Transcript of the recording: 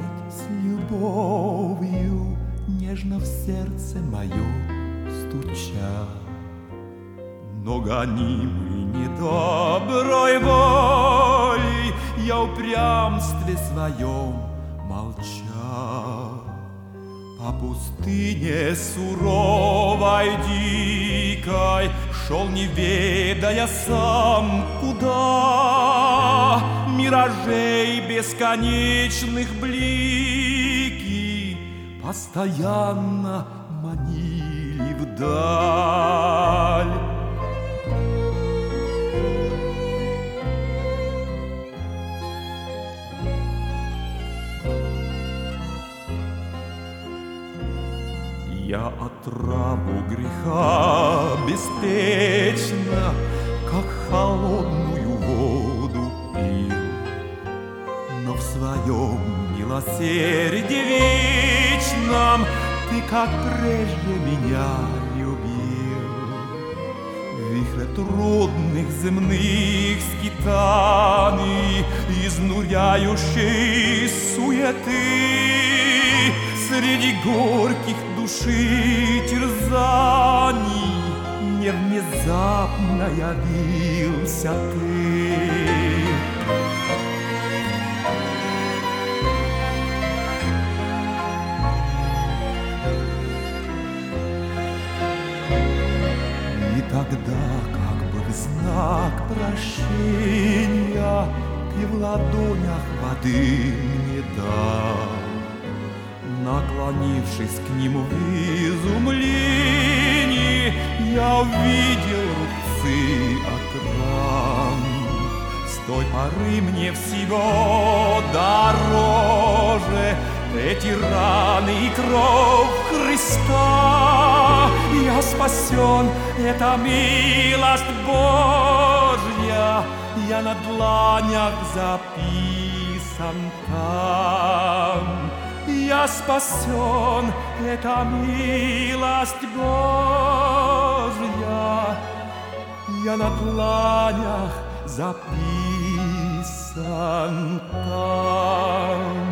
с любовью, нежно в сердце мое стуча. Но гонимый недоброй волей, я в упрямстве своем молча. По пустыне суровой, дикой шел, не ведая сам куда. Миражей бесконечных блики постоянно манили вдаль. Я отраву греха беспечно, как холодную воду пил. Но в своем милосердии вечном ты, как прежде, меня любил. В вихре трудных земных скитаний, изнуряющей суеты, среди горьких души терзаний мне внезапно явился ты. И тогда, как бы в знак прощения, ты в ладонях воды мне дал. Наклонившись к нему в изумлении, я увидел рубцы от ран. С той поры мне всего дороже эти раны и кровь Христа. Я спасен, это милость Божья, я на дланях записан там. Я спасен, это милость Божья, я на дланях записан там.